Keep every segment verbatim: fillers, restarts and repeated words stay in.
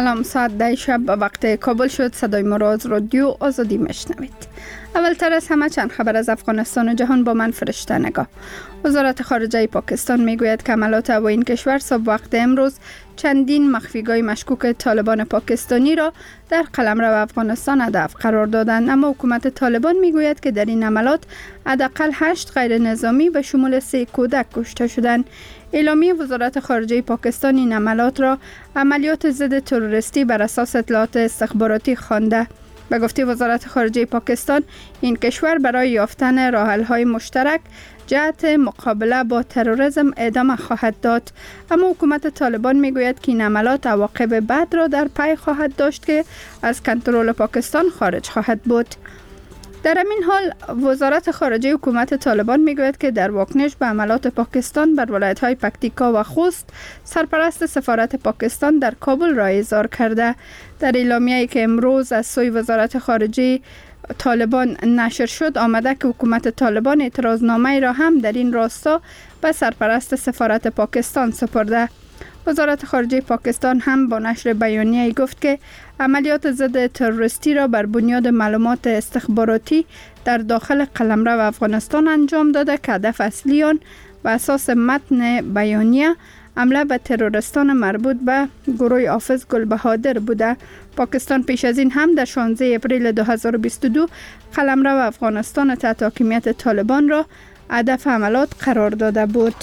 سلام، ساعت ده شب وقت کابل شد. صدای ما را از رادیو آزادی میشنوید. اولتر از همه چند خبر از افغانستان و جهان با من فرشته نگاه. وزارت خارجه پاکستان میگوید که عملات هوایی این کشور صبح وقت امروز چندین مخفیگاه مشکوک طالبان پاکستانی را در قلمرو افغانستان هدف قرار دادند، اما حکومت طالبان میگوید که در این عملات حداقل هشت غیر نظامی به شمول سه کودک کشته شدند. اعلامیه وزارت خارجه پاکستان این عملات را عملیات ضد تروریستی بر اساس اطلاعات استخباراتی خوانده. به گفته وزارت خارجه پاکستان، این کشور برای یافتن راه‌حل‌های مشترک جهت مقابله با تروریسم ادامه خواهد داد، اما حکومت طالبان میگوید که این عملات عواقب بد را در پی خواهد داشت که از کنترل پاکستان خارج خواهد بود. در همین حال وزارت خارجه حکومت طالبان میگوید که در واکنش به عملات پاکستان بر ولایت‌های پکتیکا و خوست، سرپرست سفارت پاکستان در کابل را احضار کرده. در اعلامیه‌ای که امروز از سوی وزارت خارجه طالبان نشر شد آمده که حکومت طالبان اعتراضنامه را هم در این راستا به سرپرست سفارت پاکستان سپرده. وزارت خارجه پاکستان هم با نشر بیانیه‌ای گفت که عملیات ضد تروریستی را بر بنیاد معلومات استخباراتی در داخل قلمرو افغانستان انجام داده که هدف اصلی آن بر اساس متن بیانیه حمله به تروریستان مربوط به گروه حافظ گلبهادر بوده. پاکستان پیش از این هم در شانزده اپریل دو هزار و بیست و دو قلمرو افغانستان تحت حاکمیت طالبان را هدف حملات قرار داده بود.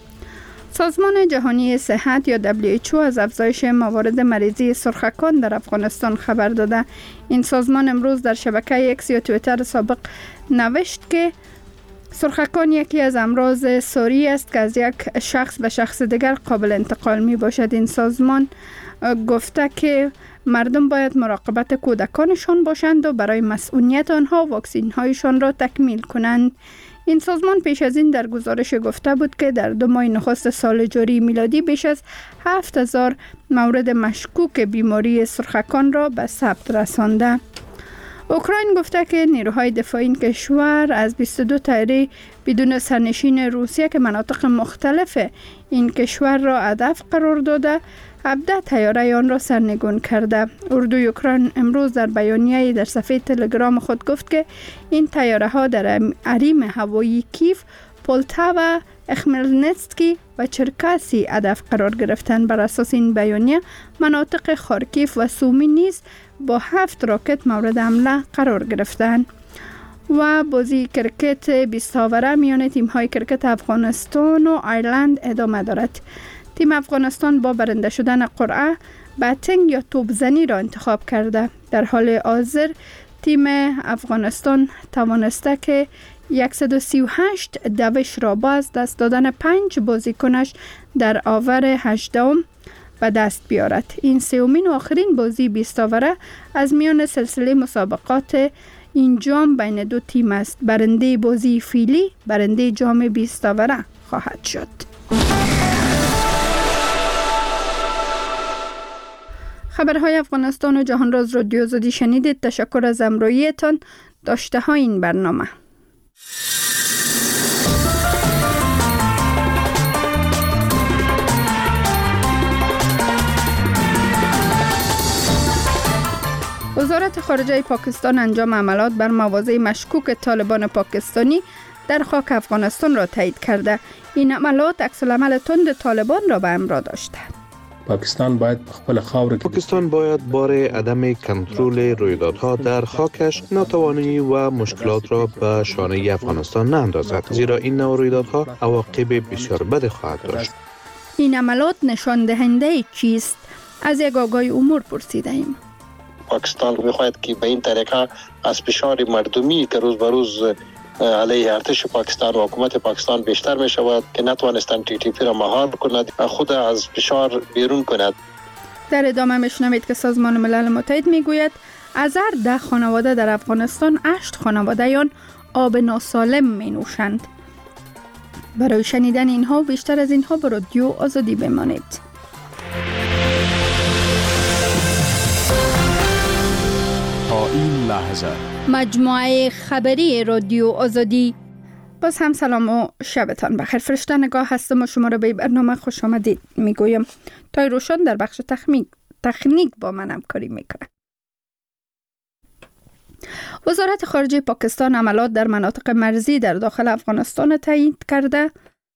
سازمان جهانی صحت یا دبلیو اچ او از افزایش موارد مریضی سرخکان در افغانستان خبر داده. این سازمان امروز در شبکه اکس یا توییتر سابق نوشت که سرخکان یکی از امراض ساری است که از یک شخص به شخص دیگر قابل انتقال می باشد. این سازمان گفته که مردم باید مراقبت کودکانشان باشند و برای مسئولیت آنها واکسین هایشان را تکمیل کنند. این سازمان پیش از این در گزارش گفته بود که در دو ماه نخست سال جاری میلادی بیش از هفت هزار مورد مشکوک بیماری سرخکان را به ثبت رسانده. اوکراین گفته که نیروهای دفاعی این کشور از بیست و دو طیاره بدون سرنشین روسیه که مناطق مختلف این کشور را هدف قرار داده، هفده طیاره آن را سرنگون کرده. اردوی اوکراین امروز در بیانیه‌ای در صفحه تلگرام خود گفت که این طیاره ها در حریم هوایی کیف، پولتاوا، اخملنتسکی و چرکاسی هدف قرار گرفتند. بر اساس این بیانیه مناطق خارکیف و سومی نیز با هفت راکت مورد حمله قرار گرفتند. و بازی کرکت بیست اوره میان تیم‌های کرکت افغانستان و ایرلند ادامه دارد. تیم افغانستان با برنده شدن قرعه بتینگ یا توپزنی را انتخاب کرده. در حال حاضر تیم افغانستان توانسته که صد و سی و هشت دوش را با از دست دادن پنج بازیکنش در آور هجدهم به دست بیارد. این سومین و آخرین بازی بیست اوره از میان سلسله مسابقات این جام بین دو تیم است. برنده بازی فیلی برنده جام بیست اوره خواهد شد. خبرهای افغانستان و جهان را از رادیو آزادی شنیدید. تشکر از همراهیتان. داشته های این برنامه. وزارت خارجه پاکستان انجام عملات بر مواضع مشکوک طالبان پاکستانی در خاک افغانستان را تایید کرده. این عملات عکس‌العمل تند طالبان را به همراه داشتند. پاکستان باید خپل خاور پاکستان باید بار عدم کنترل رویدادها در خاکش ناتوانی و مشکلات را به شانه افغانستان ناندازد، زیرا این نوع رویدادها عواقب بسیار بد خواهد داشت. این عملات نشان دهنده چیست؟ از یک آگاه امور پرسیده ایم. پاکستان می‌خواهد که به این طریقه از فشار مردمی که روز به روز علیه ارتش پاکستان و حکومت پاکستان بیشتر می شود که نتوانستند تی تی پی را مهار کند، خود از فشار بیرون کند. در ادامه میشنوید که سازمان ملل متحد میگوید از هر ده خانواده در افغانستان هشت خانواده‌یان آب ناسالم می نوشند. برای شنیدن اینها و بیشتر از اینها به رادیو آزادی بمانید. تا این لحظه مجموعه خبری رادیو آزادی. باز هم سلام و شبتان بخیر. فرشته نگاه هستم و شما را به برنامه خوش آمدید میگویم. تای روشن در بخش تخمی... تکنیک با من همکاری میکنه. وزارت خارجه پاکستان عملات در مناطق مرزی در داخل افغانستان تایید کرده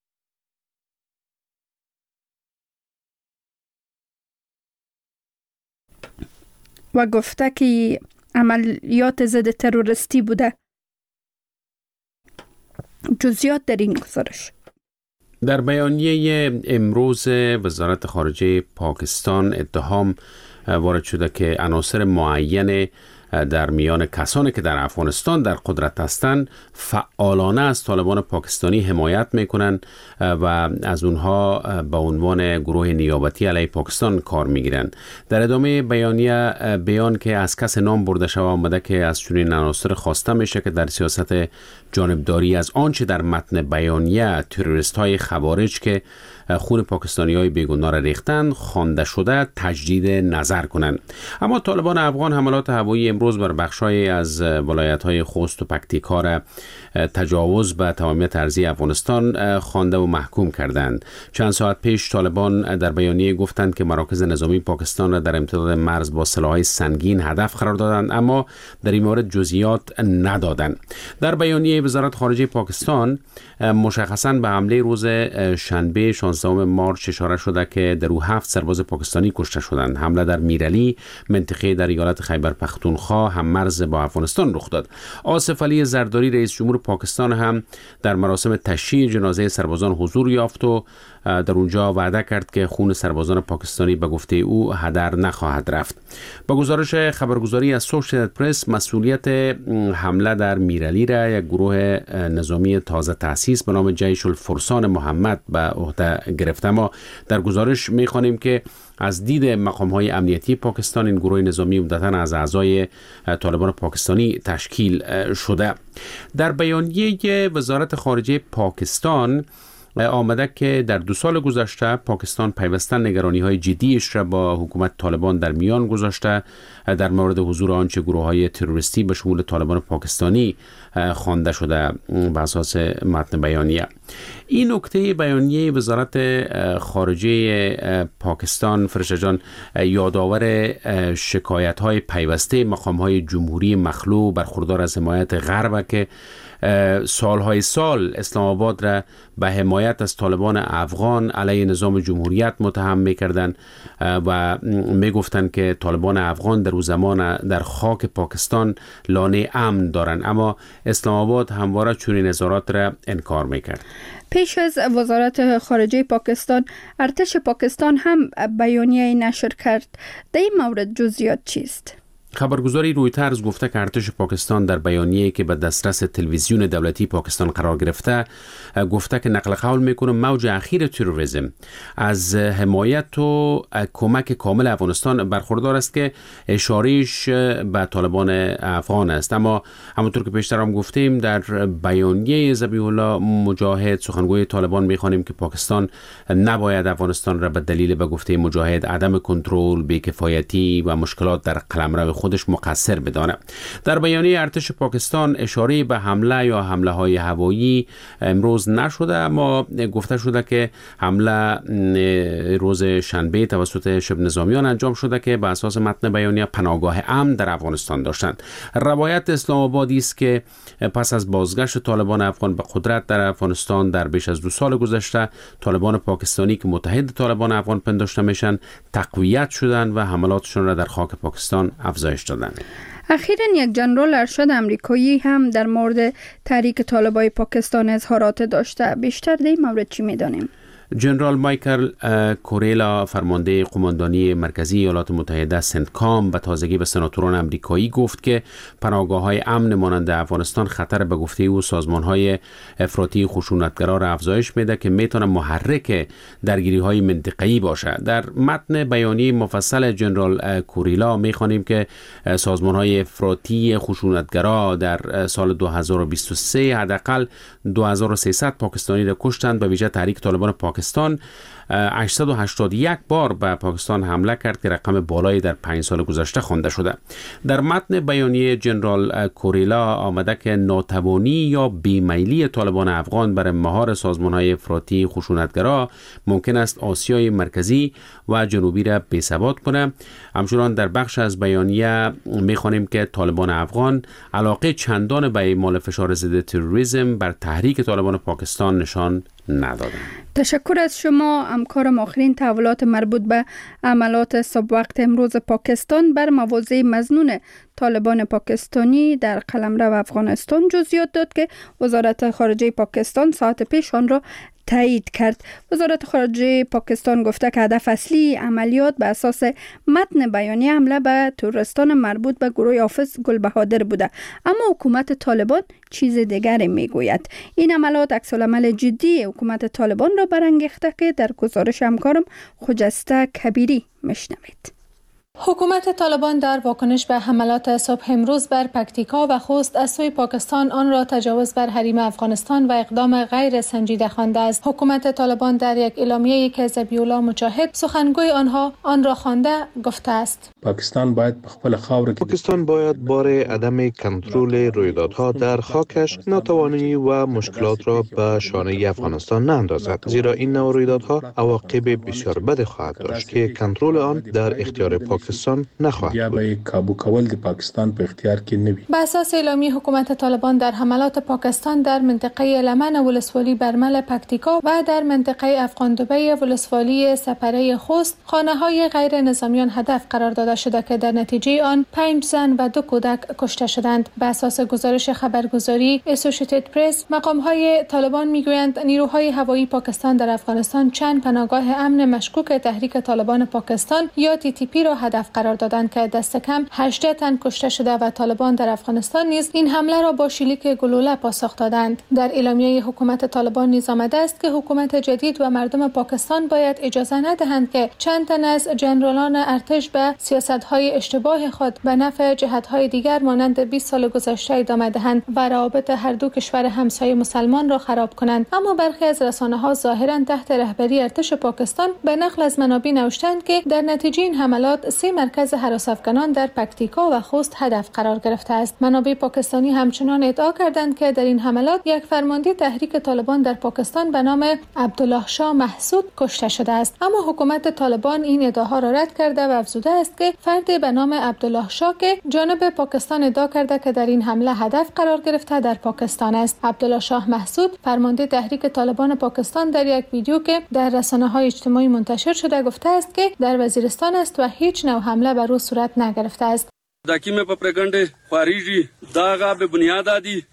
و گفته که عملیات ضد تروریستی بوده. جزئیات در این گزارش. در بیانیه امروز وزارت خارجه پاکستان اتهام وارد شده که عناصر معین در میان کسانی که در افغانستان در قدرت هستند فعالانه از طالبان پاکستانی حمایت میکنند و از اونها به عنوان گروه نیابتی علیه پاکستان کار میگیرند. در ادامه بیانیه بیان که از کس نام برده شده آمده که از چنین عناصر خواسته میشه که در سیاست جانبداری از آنچه در متن بیانیه تروریست های خوارج که خون پاکستانی های بیگناه را ریختند خوانده شده تجدید نظر کنند. اما طالبان افغان حملات هوایی امروز بر بخشای از ولایت های خوست و پکتیکا را تجاوز به تمامیت ارضی افغانستان خوانده و محکوم کردند. چند ساعت پیش طالبان در بیانیه گفتند که مراکز نظامی پاکستان را در امتداد مرز با سلاح‌های سنگین هدف قرار دادند، اما در این مورد جزئیات ندادند. در بیانیه وزارت خارجه پاکستان مشخصاً به حمله روز شنبه شانزدهم مارس اشاره شده که در او هفت سرباز پاکستانی کشته شدند. حمله در میرعلی منطقه در ایالت خیبر پختونخوا هم مرز با افغانستان رخ داد. آصف علی زرداری رئیس جمهور پاکستان هم در مراسم تشییع جنازه سربازان حضور یافت و در اونجا وعده کرد که خون سربازان پاکستانی به گفته او هدر نخواهد رفت. با گزارش خبرگزاری از اسوسییتد پرس، مسئولیت حمله در میرعلی را یک گروه نظامی تازه تأسیس به نام جیش الفرسان محمد به عهده گرفته. ما در گزارش می‌خوانیم که از دید مقام‌های امنیتی پاکستان این گروه نظامی عمدتاً از اعضای طالبان پاکستانی تشکیل شده. در بیانیه وزارت خارجه پاکستان آمده که در دو سال گذشته پاکستان پیوسته نگرانی‌های جدیش را با حکومت طالبان در میان گذاشته در مورد حضور آنچه گروه‌های تروریستی به شمول طالبان پاکستانی خوانده شده بر اساس متن بیانیه. این نکته بیانیه وزارت خارجه پاکستان فرشته جان یادآور شکایت‌های پیوسته مقام‌های جمهوری مخلوع برخوردار از حمایت غرب که سالهای سال اسلام آباد را به حمایت از طالبان افغان علیه نظام جمهوریت متهم می‌کردند و می‌گفتند که طالبان افغان در اون زمان در خاک پاکستان لانه امن دارند، اما اسلام آباد همواره چنین نظارات را انکار می‌کرد. پیش از وزارت خارجه پاکستان، ارتش پاکستان هم بیانیه نشر کرد. در این مورد جزئیات چیست؟ خبرگزاری رویترز گفته که ارتش پاکستان در بیانیه‌ای که به دسترس تلویزیون دولتی پاکستان قرار گرفته گفته که نقل قول میکنه موج اخیر تروریسم از حمایت و کمک کامل افغانستان برخوردار است که اشارهش به طالبان افغان است. اما همونطور که پیشتر هم گفتیم در بیانیه ذبیح الله مجاهد سخنگوی طالبان میخوانیم که پاکستان نباید افغانستان را به دلیل به گفته مجاهد عدم کنترل، بی‌کفایتی و مشکلات در قلمرو خودش مقصر بدانه. در بیانیه ارتش پاکستان اشاره به حمله یا حمله های هوایی امروز نشده، اما گفته شده که حمله روز شنبه توسط شبه نظامیان انجام شده که به اساس متن بیانیه پناهگاه امن در افغانستان داشتند. روایت اسلام آبادی است که پس از بازگشت طالبان افغان به قدرت در افغانستان در بیش از دو سال گذشته، طالبان پاکستانی که متحد طالبان افغان پنداشته میشن تقویت شدند و حملاتشون را در خاک پاکستان افزایش دادند. اخیراً یک جنرال ارشد امریکایی هم در مورد تحریک طالبان پاکستان اظهارات داشته. بیشتر در این مورد چی می‌دانیم؟ جنرال مایکل کوریلا فرمانده قماندانی مرکزی ایالات متحده سنتکام به تازگی به سناتوران امریکایی گفت که پناهگاه‌های امن مانند افغانستان خطر به گفته او سازمان‌های افراطی خشونتگرا را افزایش میده که میتونه محرک درگیری‌های منطقه‌ای باشه. در متن بیانیه مفصل جنرال کوریلا می‌خوانیم که سازمان‌های افراطی خشونتگرا در سال دو هزار و بیست و سه حداقل دو هزار و سیصد پاکستانی را کشتند، به ویژه تحریک طالبان پاکستان هشتصد و هشتاد و یک بار به پاکستان حمله کرد که رقم بالایی در پنج سال گذشته خوانده شده. در متن بیانیه جنرال کوریلا آمده که ناتوانی یا بیمیلی طالبان افغان بر مهار سازمان‌های افراطی خشونتگرا ممکن است آسیای مرکزی و جنوبی را بی‌ثبات کنه. همچنان در بخش از بیانیه می‌خوانیم که طالبان افغان علاقه چندان به اعمال فشار ضد تروریسم بر تحریک طالبان پاکستان نشان ندادند. تشکر از شما. همکارم آخرین تحولات مربوط به عملات صبح وقت امروز پاکستان بر مواضع مظنون طالبان پاکستانی در قلمرو افغانستان جزئیات داد که وزارت خارجه پاکستان ساعت پیش آن را تایید کرد. وزارت خارجه پاکستان گفته که هدف اصلی عملیات به اساس متن بیانیه حمله به تروریستان مربوط به گروه حافظ گلبهادر بوده، اما حکومت طالبان چیز دیگری میگوید. این عملیات عکس‌العمل جدی حکومت طالبان را برانگیخته که در گزارش همکارم خجسته کبیری میشنوید. حکومت طالبان در واکنش به حملات صبح امروز بر پکتیکا و خوست از سوی پاکستان آن را تجاوز بر حریم افغانستان و اقدام غیر سنجیده خوانده است. حکومت طالبان در یک اعلامیه‌ای که ذبیح‌الله مجاهد سخنگوی آنها آن را خوانده گفته است: پاکستان باید به خپل خاور پاکستان باید بار عدم کنترل رویدادها در خاکش ناتوانی و مشکلات را به شانه افغانستان ناندازد، زیرا این نوع رویدادها عواقب بسیار بد خواهد داشت که کنترل آن در اختیار پاکستان پاکستان نخواهد یا به کابو کول د پاکستان په اختیار کې نه وي. به اساس اعلامیه حکومت طالبان در حملات پاکستان در منطقه لمن ولسوالی برمل پکتیکا و در منطقه افغاندبه ولسوالی سپره خوست خانه‌های غیر نظامیان هدف قرار داده شده که در نتیجه آن پنج زن و دو کودک کشته شدند. به اساس گزارش خبرگزاری اسوسییتد پرس، مقام‌های طالبان میگویند نیروهای هوایی پاکستان در افغانستان چند پناهگاه امن مشکوک تحریک طالبان پاکستان یا تی تی پی را هدف قرار دادند که دست کم هجده تن کشته شده و طالبان در افغانستان نیز این حمله را با شلیک گلوله پاسخ دادند. در اعلامیه حکومت طالبان نیز آمده است که حکومت جدید و مردم پاکستان باید اجازه ندهند که چند تن از جنرالان ارتش به سیاست‌های اشتباه خود به نفع جهت‌های دیگر مانند بیست سال گذشته ادامه دهند و روابط هر دو کشور همسایه مسلمان را خراب کنند. اما برخی از رسانه‌ها ظاهراً تحت رهبری ارتش پاکستان به نقل از منابع نوشتند که در نتیجه این حملات سه مرکز هراس افغانان در پکتیکا و خوست هدف قرار گرفته است. منابع پاکستانی همچنان ادعا کردند که در این حملات یک فرمانده تحریک طالبان در پاکستان به نام عبدالله شاه محسود کشته شده است، اما حکومت طالبان این ادعاها را رد کرده و افزوده است که فردی به نام عبدالله شاه که جانب پاکستان ادعا کرده که در این حمله هدف قرار گرفته در پاکستان است. عبدالله شاه محسود فرمانده تحریک طالبان پاکستان در یک ویدیو که در رسانه‌های اجتماعی منتشر شده گفته است که در وزیرستان است و هیچ نوع حمله بر او صورت نگرفته است. داکیمه په پرګنډه خارجي داغه به بنیاد دي.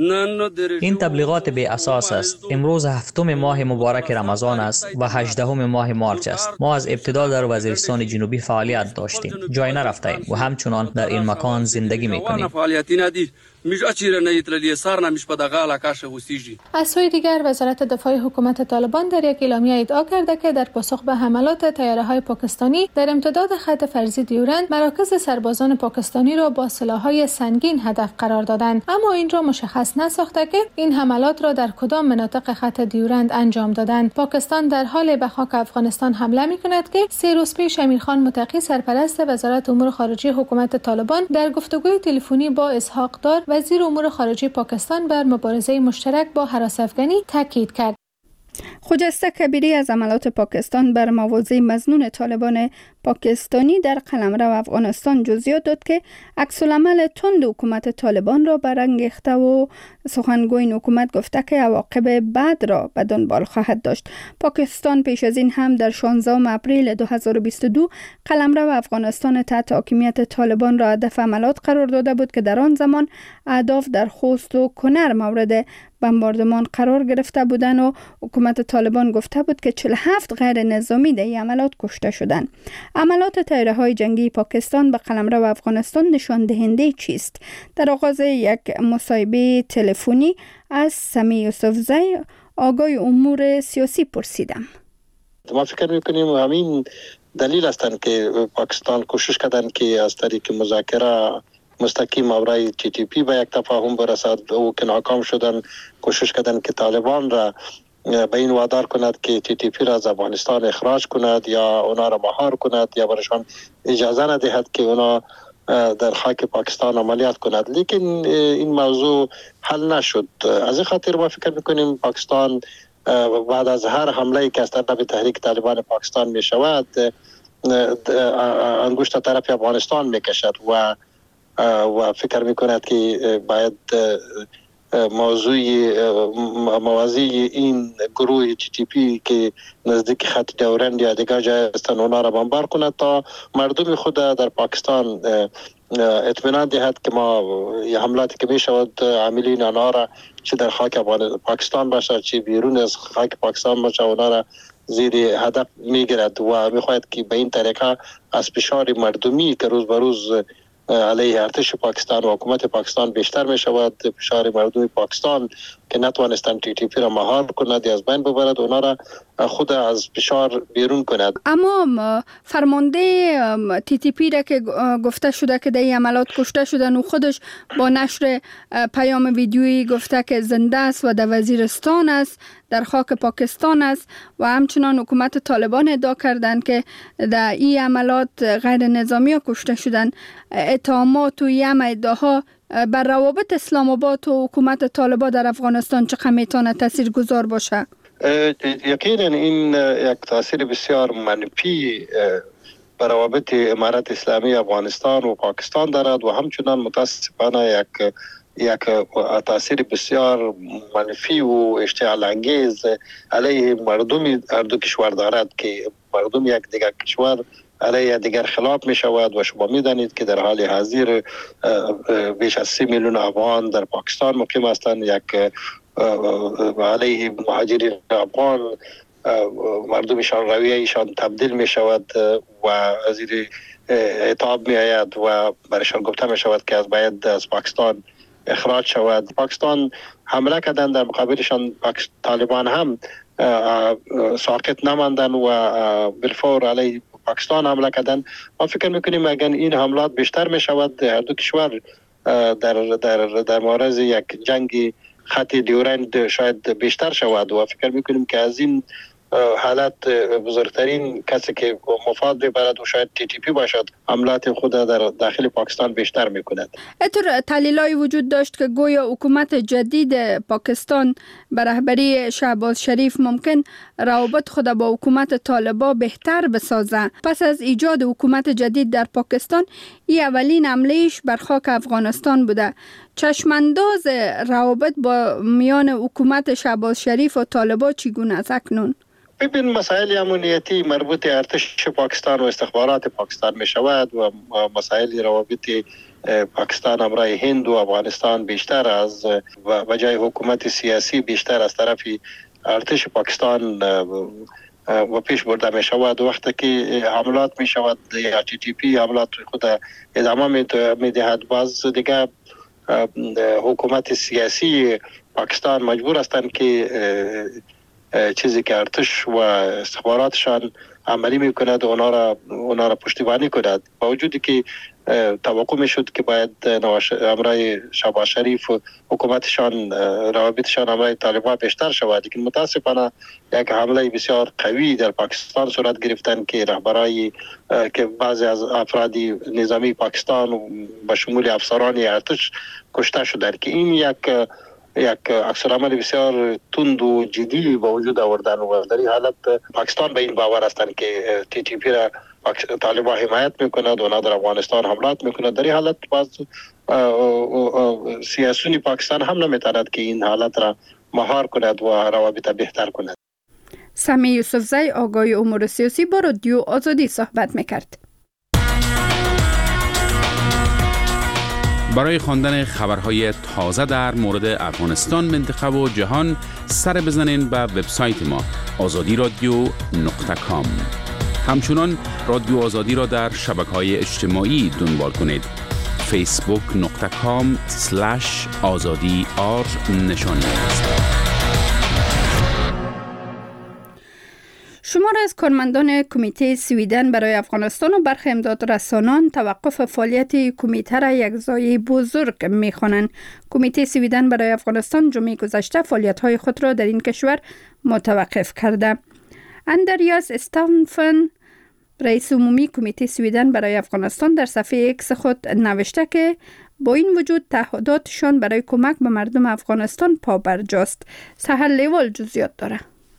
این تبلیغات بی اساس است. امروز هفتم ماه مبارک رمضان است و هجدهم ماه مارچ است. ما از ابتدا در وزیرستان جنوبی فعالیت داشتیم، جای نرفتیم و همچنان در این مکان زندگی میکنیم. از سوی دیگر وزارت دفاع حکومت طالبان در یک اعلامیه ادعا کرده که در پاسخ به حملات طیاره‌های پاکستانی در امتداد خط فرضی دیورند مراکز سربازان پاکستانی را با سلاح‌های سنگین هدف قرار دادند، اما این را مشخص نساخته که این حملات را در کدام مناطق خط دیورند انجام دادند. پاکستان در حال به خاک افغانستان حمله می‌کند که سه روز پیش امیرخان متقی سرپرست وزارت امور خارجه حکومت طالبان در گفتگوی تلفنی با اسحاق دار وزیر امور خارجه پاکستان بر مبارزه مشترک با هراس افغانی تاکید کرد. خجسته کبیری از عملات پاکستان بر مواضع مظنون طالبان پاکستانی در قلمرو افغانستان جزئیات داد که عکس‌العمل تند حکومت طالبان را برانگیخته و سخنگوی این حکومت گفته که عواقب بد را به دنبال خواهد داشت. پاکستان پیش از این هم در شانزدهم اپریل دو هزار و بیست و دو قلمرو افغانستان تحت حاکمیت طالبان را هدف عملات قرار داده بود که در آن زمان اهداف در خوست و کنر مورد بمباردمان قرار گرفته بودند و حکومت طالبان گفته بود که چهل و هفت غیر نظامی در این عملات کشته شدند. عملات طیاره‌های جنگی پاکستان به قلمرو افغانستان نشان دهنده چیست؟ در آغاز یک مصاحبه تلفنی از سمی یوسفزی آگاه امور سیاسی پرسیدم. ما فکر می‌کنیم همین دلیل هستند که پاکستان کوشش کردند که از طریق مذاکره مستقیم مورای تی تی پی به یک تفاهم برسد او که ناکام شدن. کوشش کردند که طالبان را به این وادار کند که تی تی پی را از افغانستان اخراج کند یا اونا را مهار کند یا برشان اجازه ندهد که اونا در خاک پاکستان عملیات کند. لیکن این موضوع حل نشد. از این خاطر ما فکر میکنیم پاکستان بعد از هر حمله که از طرف تحریک طالبان پاکستان می شود انگشت طرف افغانستان می کشد و و فکر می کند که باید موضوع موازی این گروه تی تی پی که نزدیک خط دورند یا دیگر جای هستند اونا را بمبار کند تا مردم خود در پاکستان اطمینان دهد که ما یه حملاتی که می شود عاملین آنها را چه در خاک پاکستان باشه چه بیرون از خاک پاکستان باشه اونا را زیر هدف می گیرد و می خواهد که به این طریقه از فشار مردمی که روز به روز علیه ارتش پاکستان و حکومت پاکستان بیشتر می شود، فشار مردم پاکستان که نتوانستند تی تی پی را مهار کند یا از بین ببرد اونا را خود از فشار بیرون کند. اما فرمانده تی تی پی را که گفته شده که در این عملات کشته شدن و خودش با نشر پیام ویدیویی گفته که زنده است و در وزیرستان است، در خاک پاکستان است و همچنان حکومت طالبان ادعا کردند که در این عملات غیر نظامی ها کشته شدن. اتهامات و یم ادعاها بر روابط اسلام آباد و حکومت طالبان در افغانستان چقدر میتونه تاثیرگذار باشه؟ یقینا این یک تاثیر بسیار منفی بر روابط امارت اسلامی افغانستان و پاکستان دارد و همچنان متاسفانه یک یک تاثیر بسیار منفی و اشتعال انگیز علیه مردم هر دو کشور دارد که مردم یک دیگر کشور علیه دیگر خلاف می شود و شما می دانید که در حال حاضر بیش از سی میلیون افغان در پاکستان مقیم هستند. یک علیه مهاجرین افغان مردمشان رویه ایشان تبدیل می شود و زیر عتاب می آید و برشان گفته می شود که از باید از پاکستان اخراج شود. پاکستان حمله کردن در مقابلشان طالبان هم ساکت نماندن و بالفور علیه پاکستان حمله کردن. ما فکر میکنیم اگر این حملات بیشتر می شود هر دو کشور در در در معرض یک جنگ خط دیورند شاید بیشتر شود و فکر میکنیم که از این حالت بزرگترین کسی که مفاد ببرد و شاید تی تی پی باشد حملات خود در داخل پاکستان بیشتر میکند. اینطور تحلیل‌های وجود داشت که گویا حکومت جدید پاکستان به رهبری شهباز شریف ممکن روابط خود با حکومت طالبان بهتر بسازه. پس از ایجاد حکومت جدید در پاکستان این اولین حمله‌اش بر خاک افغانستان بوده. چشمانداز روابط با میان حکومت شهباز شریف و طالبان چگونه است اکنون؟ ببین مسائل امنیتی مربوط ارتش پاکستان و استخبارات پاکستان می شود و مسائل روابط پاکستان همراه هند و افغانستان بیشتر از و جای حکومت سیاسی بیشتر از طرف ارتش پاکستان و پیش برده می شود. وقتی که حملات می شود یا تی تی پی حملات خود ادامه می دهد باز دیگه حکومت سیاسی پاکستان مجبور هستند که چیزی که ارتش و استخباراتشان عملی میکند و اونا را اونا را پشتیبانی کند. با وجودی که توقع میشد که باید امرای شهباز شریف و حکومتشان روابطشان امرای طالبان بیشتر شود، لیکن متاسفانه یک حمله بسیار قوی در پاکستان صورت گرفتن که رهبرای که بعضی از افراد نظامی پاکستان با شمول افسران ارتش کشته شدند که این یک یک عکس‌العمل بسیار تند و جدی با وجود آوردن و در این حالت پاکستان به این باور هستند که تی تی پی را طالبان حمایت میکند و در افغانستان حملات میکند. در این حالت باز سیاسیون پاکستان هم نمیتواند که این حالت را مهار کند و روابط بهتر کند. سمی یوسفزی آگاه امور سیاسی با رادیو آزادی صحبت میکرد. برای خواندن خبرهای تازه در مورد افغانستان، منطقه و جهان سر بزنین به وبسایت ما آزادی رادیو نقطه کام. همچنان رادیو آزادی را در شبکه‌های اجتماعی دنبال کنید. فیسبوک نقطه کام سلش آزادی آر نشانی است. شمار از کارمندان کمیته سویدن برای افغانستان و برخی امدادرسانان توقف فعالیت کمیته را یک ضایعه بزرگ می‌خوانند. کمیته سویدن برای افغانستان جمعه گذشته فعالیت‌های خود را در این کشور متوقف کرده. اندریاس استانفن، رئیس عمومی کمیته سویدن برای افغانستان، در صفحه اکس خود نوشته که با این وجود تعهداتشان برای کمک به مردم افغانستان پابرجاست. سحر لیوال جزئیات داره.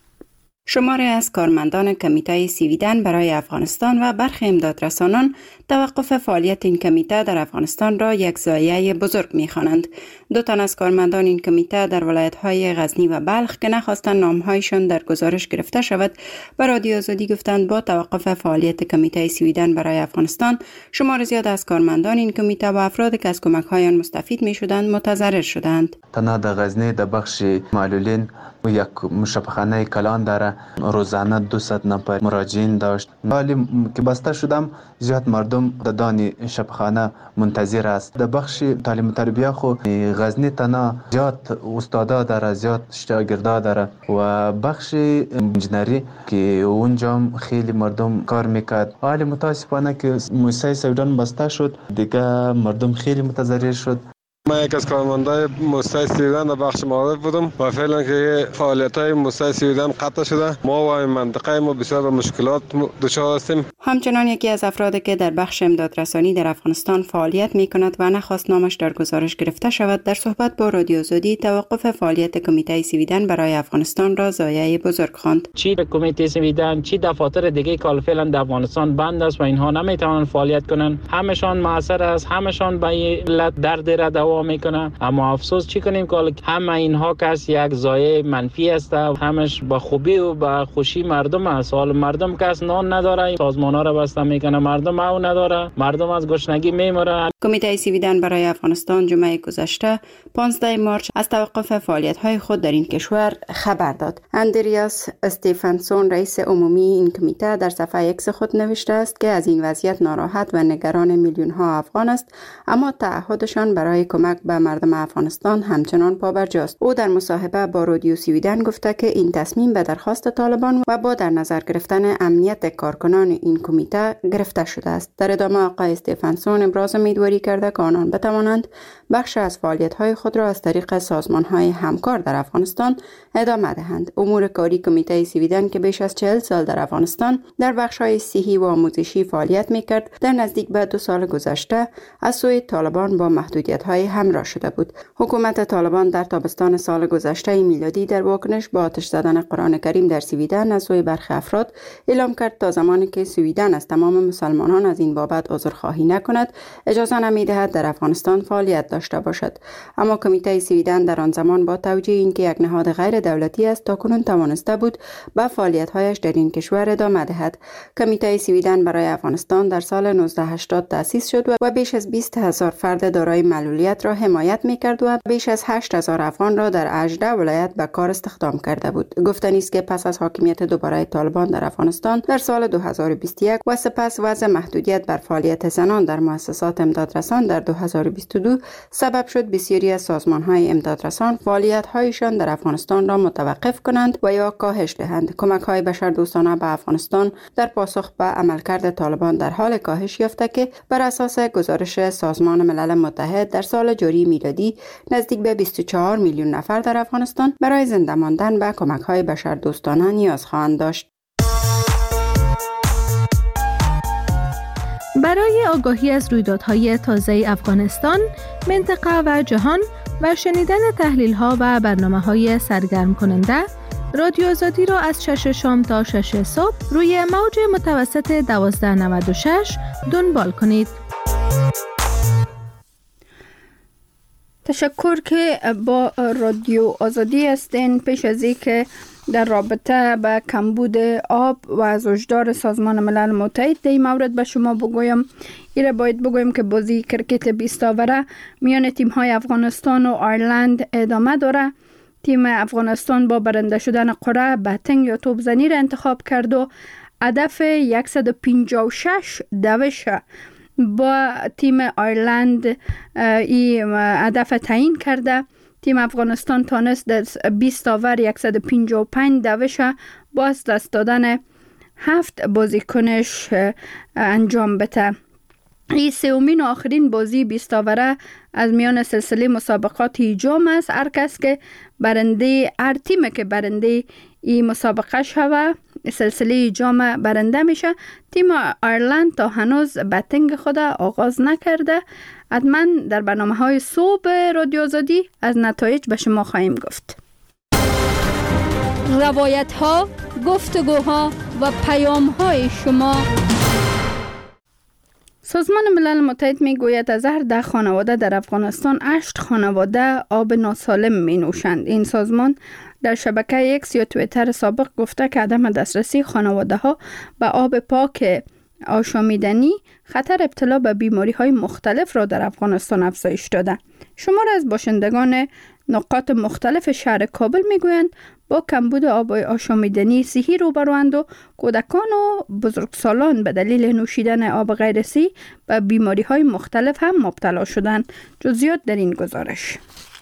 شماری از کارمندان کمیته سویدن برای افغانستان و برخی امدادرسانان توقف فعالیت این کمیته در افغانستان را یک ضایعه بزرگ می‌خوانند. دو تن از کارمندان این کمیته در ولایت‌های غزنی و بلخ که نخواستند نام‌هایشان در گزارش گرفته شود، به رادیو آزادی گفتند با توقف فعالیت کمیته سویدن برای افغانستان، شمار زیاد از کارمندان این کمیته و افرادی که از کمک‌های آن مستفید می‌شدند متضرر شدند. تنها در غزنی در بخش معلولین و یک مشافخانه کلان داره، روزانه دویست نفر مراجعین داشت. ولی که بسته شدم زیاد مردم در دانی شفاخانه منتظر است. در بخش تعلیم و تربیت خو غزنی تنها زیاد استادا داره، زیاد شاگردا داره و بخش انجینری که اونجا خیلی مردم کار میکرد. ولی متاسفانه که مؤسسه سویدن بسته شد، دیگه مردم خیلی متضرر شد. من یک از کارمندای مؤسسه سویدن در بخش معارف بودم و فعلا که فعالیت‌های مؤسسه سویدن قطع شده. ما و این منطقه ما بسیار به مشکلات دچار هستیم. همچنان یکی از افرادی که در بخش امدادرسانی در افغانستان فعالیت می‌کند و نخواست نامش در گزارش گرفته شود، در صحبت با رادیو آزادی توقف فعالیت کمیته سویدن برای افغانستان را ضایعه بزرگ خواند. چی کمیته سویدن چی دفاتر دیگه که فعلا در افغانستان بند است و اینها نمیتوانند فعالیت کنند، همشان موثر است، همشان به علت درد را دوا میکنه. اما افسوس چی کنیم که همه اینها کس یک ضایعه منفی است، همش با خوبی و با خوشی مردم است. حال مردم کس نان نداره، سازمان ها را بسته میکنه، مردم او نداره، مردم از گشنگی میمیره. کمیته سویدن برای افغانستان جمعه گذشته پانزده مارس از توقف فعالیت های خود در این کشور خبر داد. اندریاس استیفنسون، رئیس عمومی این کمیته، در صفحه اکس خود نوشته است که از این وضعیت ناراحت و نگران میلیون ها افغان است، اما تعهدشان برای کمک به مردم افغانستان همچنان پابرجاست. او در مصاحبه با رادیو سویدن گفته که این تصمیم به درخواست طالبان و با در نظر گرفتن امنیت کارکنان این کمیته گرفته شده است. در ادامه آقای استیفنسون ابراز امیدواری کرده که آنان بتوانند بخش از فعالیت‌های خود را از طریق سازمان‌های همکار در افغانستان ادامه دهند. امور کاری کمیته سویدن که بیش از چهل سال در افغانستان در بخش‌های صحی و آموزشی فعالیت می‌کرد، در نزدیک به دو سال گذشته از سوی طالبان با محدودیت‌های همراه شده بود. حکومت طالبان در تابستان سال گذشته میلادی در واکنش با آتش زدن قرآن کریم در سویدن از سوی برخی افراد اعلام کرد تا زمانی که سویدن از تمام مسلمانان از این بابت عذرخواهی نکند، اجازه نمی‌دهد در افغانستان فعالیت داشته باشد. اما کمیته سویدن در آن زمان با توجیه اینکه یک نهاد غیر دولتی است تاکنون توانسته بود به فعالیت‌هایش در این کشور ادامه دهد. کمیته سویدن برای افغانستان در سال نوزده هشتاد تأسیس شد و بیش از بیست هزار فرد دارای معلولیت را حمایت می‌کرد و بیش از هشت هزار افغان را در هجده ولایت به کار استخدام کرده بود. گفتنی است که پس از حاکمیت دوباره طالبان در افغانستان در سال دو هزار و بیست و یک و سپس وضع محدودیت بر فعالیت زنان در مؤسسات امدادرسان در دو هزار و بیست و دو سبب شد بسیاری از سازمان‌های امدادرسان فعالیت‌هایشان در افغانستان را متوقف کنند و یا کاهش دهند. کمک‌های بشردوستانه به افغانستان در پاسخ به عملکرد طالبان در حال کاهش یافته که بر اساس گزارش سازمان ملل متحد در سال جاری میلادی نزدیک به بیست و چهار میلیون نفر در افغانستان برای زنده ماندن به کمک‌های بشردوستانه نیاز خواهند داشت. برای آگاهی از رویدادهای تازه افغانستان، منطقه و جهان و شنیدن تحلیل‌ها و برنامه‌های سرگرم کننده، رادیو آزادی را از شش شام تا شش صبح روی موج متوسط دوازده نود و شش دنبال کنید. تشکر که با رادیو آزادی هستین. پیش از اینکه در رابطه با کمبود آب و از هشدار سازمان ملل متحد در این مورد به شما بگویم، ایره باید بگویم که بازی کرکت بیست آوره میان تیم‌های افغانستان و آیرلند ادامه داره. تیم افغانستان با برنده شدن قرعه بتنگ یا توپزنی را انتخاب کرد و هدف صد و پنجاه و شش دوش با تیم آیرلند این هدف تعیین کرده. تیم افغانستان تانست در بیست آور صد و پنجاه و پنج دوش با از دست دادن هفت بازیکنش انجام بده. این سومین و آخرین بازی بیست آوره از میان سلسله مسابقات جام است. هر کس که برنده، هر تیم که برنده این مسابقه شوه سلسله جام برنده میشه. تیم آیرلند تا هنوز بتنگ خود آغاز نکرده. حتما در برنامه های صبح رادیو آزادی از نتایج به شما خواهیم گفت. روایت ها، گفتگوها و پیام های شما. سازمان ملل متحد می گوید از هر ده خانواده در افغانستان هشت خانواده آب ناسالم می نوشند. این سازمان در شبکه اکس یا توییتر سابق گفته که عدم دسترسی خانواده ها به آب پاک آشامیدنی خطر ابتلا به بیماری های مختلف را در افغانستان افزایش داده. شمار از باشندگان نقاط مختلف شهر کابل می گویند با کمبود آب آشامیدنی صحی روبروند و کودکان و بزرگسالان به دلیل نوشیدن آب غیر صحی به بیماری های مختلف هم مبتلا شدند. جزئیات در این گزارش.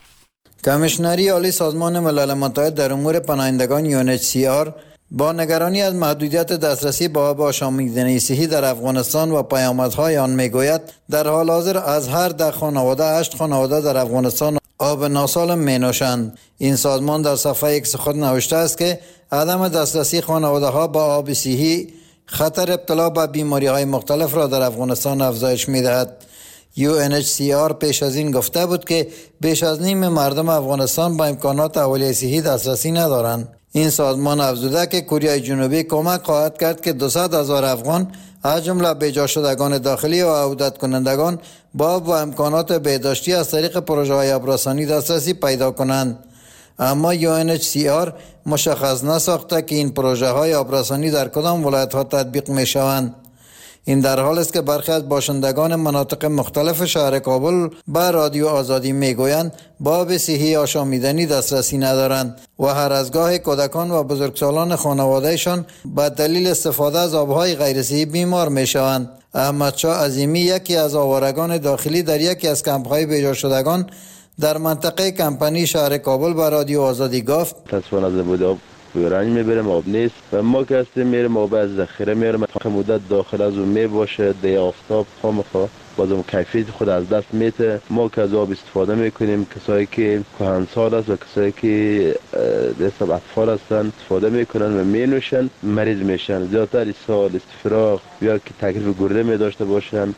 کمیشنری عالی سازمان ملل متحد در امور پناهندگان یو ان اچ سی آر با نگرانی از محدودیت دسترسی به آب آشامیدنی صحی در افغانستان و پیامدهای آن میگوید در حال حاضر از هر ده خانواده هشت خانواده در افغانستان آب ناسالم می نوشند. این سازمان در صفحه ایکس خود نوشته است که عدم دسترسی خانواده ها با آب صحی خطر ابتلا به بیماری های مختلف را در افغانستان افزایش می دهد. یو ان اچ سی آر پیش از این گفته بود که بیش از نیم مردم افغانستان با امکانات اولیه صحی دسترسی ندارند. این سازمان افزوده که کره جنوبی کمک خواهد کرد که دویست هزار افغان از جمله بیجا شدگان داخلی و عودت کنندگان با با امکانات بهداشتی از طریق پروژه های آبرسانی دسترسی پیدا کنند. اما یو ان اچ سی آر مشخص نساخته که این پروژه های آبرسانی در کدام ولایت ها تطبیق می شوند. این در حال است که برخی از باشندگان مناطق مختلف شهر کابل به رادیو آزادی میگویند با آب صحی آشامیدنی دسترسی ندارند و هر از گاه کودکان و بزرگسالان خانوادهشان به دلیل استفاده از آبهای غیر صحی بیمار میشوند. احمد شاه عظیمی یکی از آوارگان داخلی در یکی از کمپ‌های بیجا شدگان در منطقه کمپنی شهر کابل به رادیو آزادی گفت: تصفیه از بود رنج میبریم، آب نیست و ما که هستیم میریم آب از ذخیره میریم تا مدت داخل از اون میباشه دی آفتاب خامخا بازم کیفیت خود از دست میته. ما که از آب استفاده میکنیم، کسایی که کهنسال است و کسایی که دست اطفال هستن استفاده میکنن و مینوشن مریض میشن. زیادتر اسهال، استفراغ یا که تکلیف گرده میداشته باشن.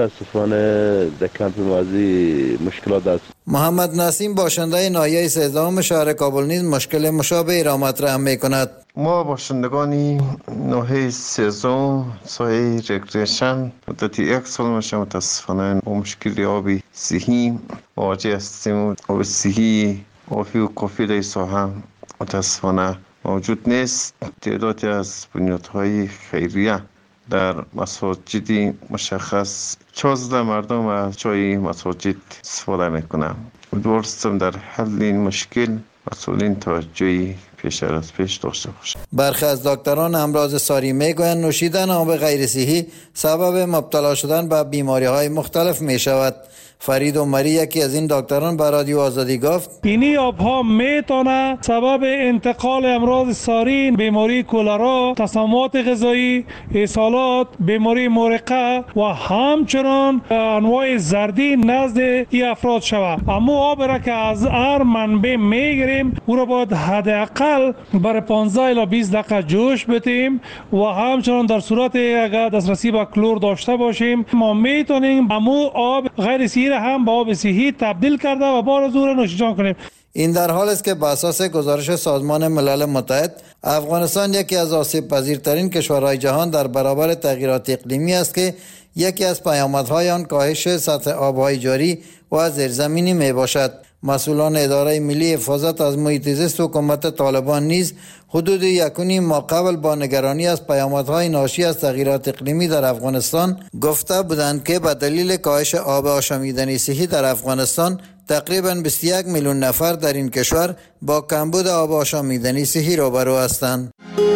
متاسفانه در کمپ مازی مشکلات است. محمد نسیم باشنده ناحیه سیزدهم شهر کابل نیز مشکل مشابهی را مطرح میکند. ما باشندگانی ناحیه سیزدهم ساحه رکریشن مدت یک سال میشه متاسفانه با مشکل آبی صحی مواجه هستیم. آب صحی آبی و کافی در ساحه متاسفانه موجود نیست. تعدادی از بنیادهای خیریه در مساجدی مشخص چهارده مردم از چای مساجد استفاده میکنن. امیدوارم در حل این مشکل مسئولین توجهی پیش از پیش داشته باشند. برخی از دکتران امراض ساری میگویند نوشیدن آب غیر صحی سبب مبتلا شدن به بیماری های مختلف می شود. فرید عمری یکی از این دکتران به رادیو آزادی گفت: اینی آبها میتونه سبب انتقال امراض ساری، بیماری کولرا، تسممات غذایی، اسهالات، بیماری مرقه و همچنان انواع زردی نزد این افراد شود. اما آب را که از هر منبع میگیریم او را باید حداقل برای پانزده الی بیست دقیقه جوش بدیم و همچنان در صورت اگر دسترسی به کلور داشته باشیم ما میتونیم امو آب غیر صحی هم با آب صحی تبدیل کرده و بار از او را نوشیدن کنیم. این در حال است که بر اساس گزارش سازمان ملل متحد افغانستان یکی از آسیب پذیرترین کشورهای جهان در برابر تغییرات اقلیمی است که یکی از پیامدهای آن کاهش سطح آبهای جاری و زیرزمینی می باشد. مسئولان اداره ملی حفاظت از محیط زیست حکومت طالبان نیز حدود یکونیم ماه قبل با نگرانی از پیامدهای ناشی از تغییرات اقلیمی در افغانستان گفته بودند که به دلیل کاهش آب آشامیدنی صحی در افغانستان تقریباً بیست و یک میلیون نفر در این کشور با کمبود آب آشامیدنی صحی روبرو هستند.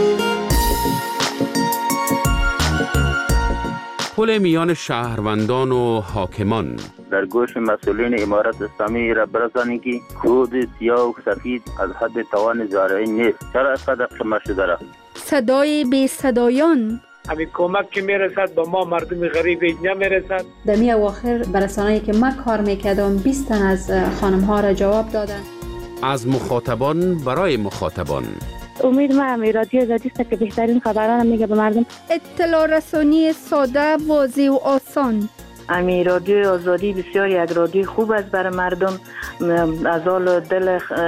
پل میان شهروندان و حاکمان در گوش مسئولین امارت اسلامی را برسانید که کود سیاه و سفید از حد توان زارعین نیست. چرا اینقدر شما شده را؟ صدای بی صدایان. همین کمک که میرسد به ما مردم غریب نمیرسد. در می اواخر برسانه‌ای که من کار میکردم بیست تن از خانم ها را جواب دادن. از مخاطبان برای مخاطبان. امید ما همی رادیو آزادی است که بهترین خبران میگه به مردم. اطلاع رسانی ساده، واضح و آسان. امی رادیو آزادی بسیار یک رادیو خوب است برای مردم. از حال دل